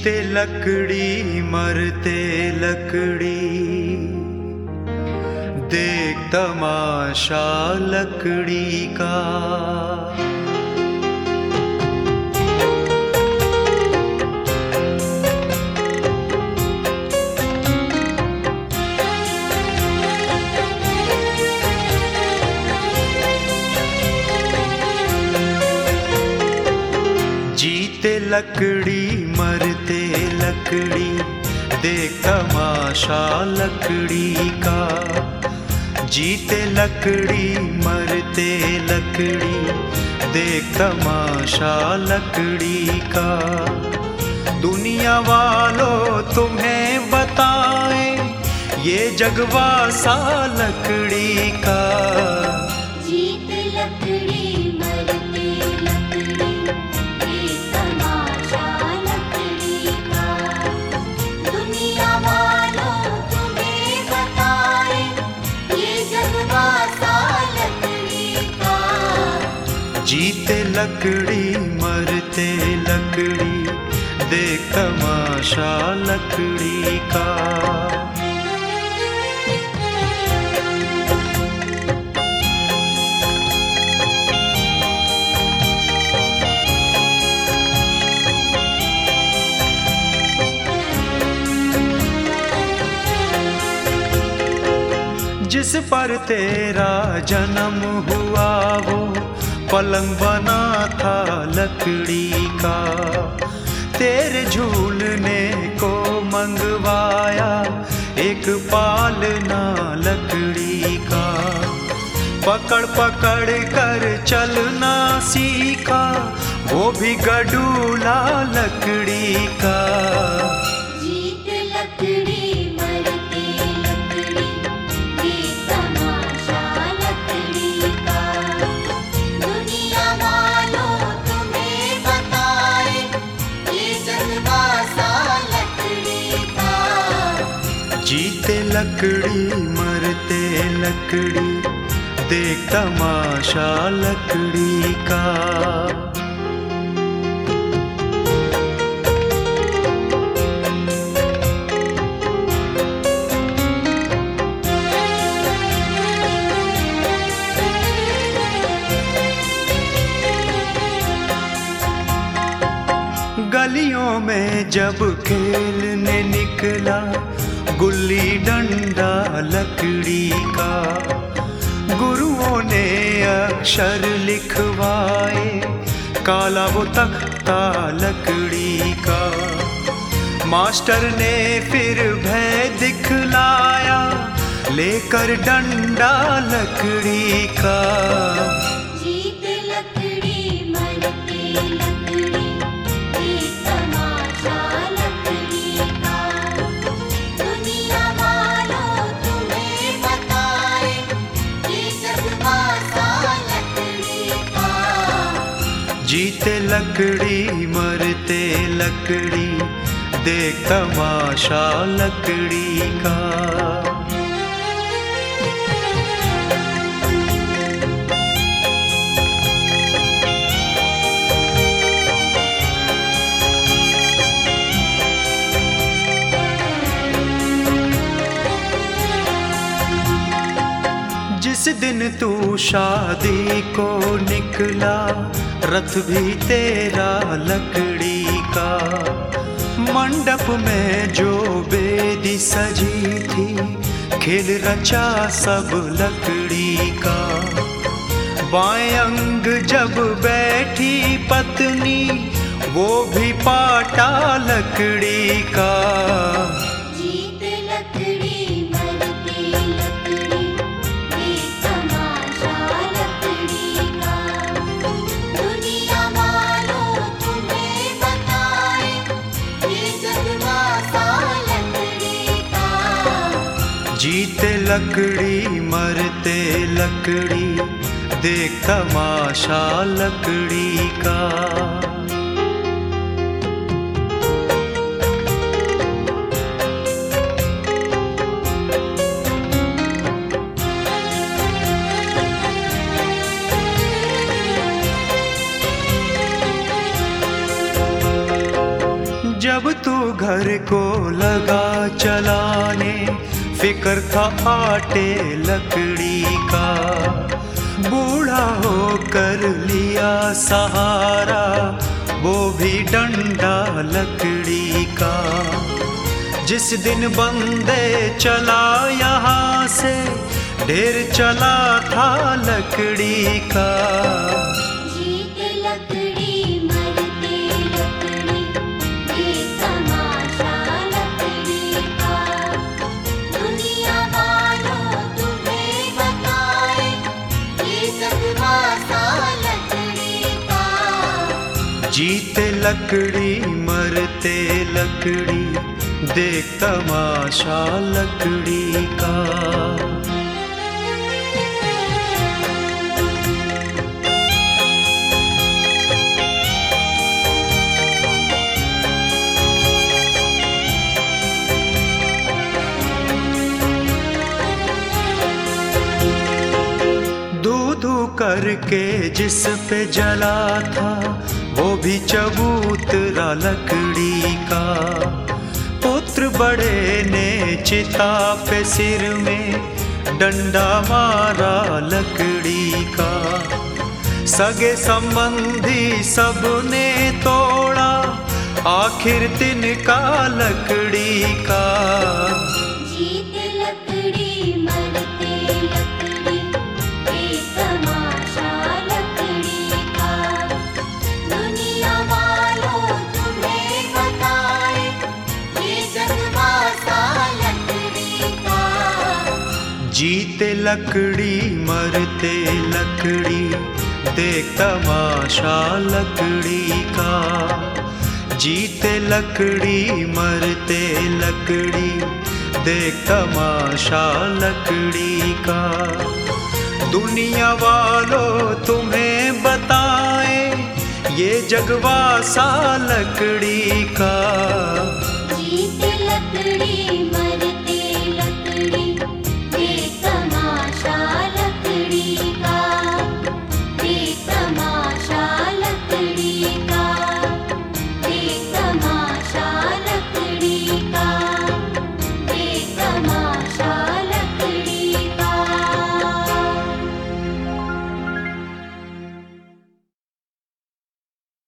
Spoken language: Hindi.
जीते लकड़ी मरते लकड़ी, देख तमाशा लकड़ी का। जीते लकड़ी मरते लकड़ी, देख तमाशा लकड़ी का। जीते लकड़ी मरते लकड़ी, देख तमाशा लकड़ी का। दुनिया वालों तुम्हें बताए ये जगवासा लकड़ी का। जीते लकड़ी मरते लकड़ी, देख तमाशा लकड़ी का। दुनिया वालों तुम्हें बताए ये जगवासा लकड़ी का। जीते लकड़ी मरते लकड़ी, देख तमाशा लकड़ी का। जिस पर तेरा जन्म हुआ वो पलंग बना था लकड़ी का। तेरे झूलने को मंगवाया एक पालना लकड़ी का। पकड़ पकड़ कर चलना सीखा वो भी गडूला लकड़ी का। जीते लकड़ी मरते लकड़ी, देख तमाशा लकड़ी का। दुनिया वालों तुम्हें बताए ये जगवासा लकड़ी का। जीते लकड़ी मरते लकड़ी, देख तमाशा लकड़ी का। गलियों में जब खेलने निकला गुल्ली डंडा लकड़ी का। गुरुओं ने अक्षर लिखवाए काला वो तख्ता लकड़ी का। मास्टर ने फिर भय दिखलाया लेकर डंडा लकड़ी का। जीते लकड़ी मरते लकड़ी, देख तमाशा लकड़ी का। दुनिया वालों तुम्हें बताए ये जगवासा लकड़ी का। जीते लकड़ी मरते लकड़ी, देख तमाशा लकड़ी का। जिस दिन तू शादी को निकला रथ भी तेरा लकड़ी का। मंडप में जो बेदी सजी थी खेल रचा सब लकड़ी का। बाएं अंग जब बैठी पत्नी वो भी पाटा लकड़ी का। जीते लकड़ी मरते लकड़ी, देख तमाशा लकड़ी का। दुनिया वालों तुम्हें बताए ये जगवासा लकड़ी का। जीते लकड़ी मरते लकड़ी, देख तमाशा लकड़ी का। जब तू घर को लगा चलाने, फिक्र था आटे लकड़ी का। बूढ़ा होकर लिया सहारा, वो भी डंडा लकड़ी का। जिस दिन बंदे चला यहाँ से, ढेर चला था लकड़ी का। जीते लकड़ी मरते लकड़ी, ये तमाशा लकड़ी का। दुनिया वालों तुम्हें बताए, ये जगवासा लकड़ी का। जीते लकड़ी मरते लकड़ी, देख तमाशा लकड़ी का। धू करके जिस पे जला था, वो भी चबूतरा लकड़ी का। पुत्र बड़े ने चिता पे सिर में डंडा मारा लकड़ी का। सगे संबंधी सबने तोड़ा, आखिर तिनका लकड़ी का। जीते लकड़ी मरते लकड़ी, ये तमाशा लकड़ी का। दुनिया वालों तुम्हें बताए, ये जगवासा लकड़ी का। जीते लकड़ी मरते लकड़ी, देख तमाशा लकड़ी का। जीते लकड़ी मरते लकड़ी, देख तमाशा लकड़ी का। दुनिया वालों तुम्हें बताए, ये जगवासा लकड़ी का। जीते लकड़ी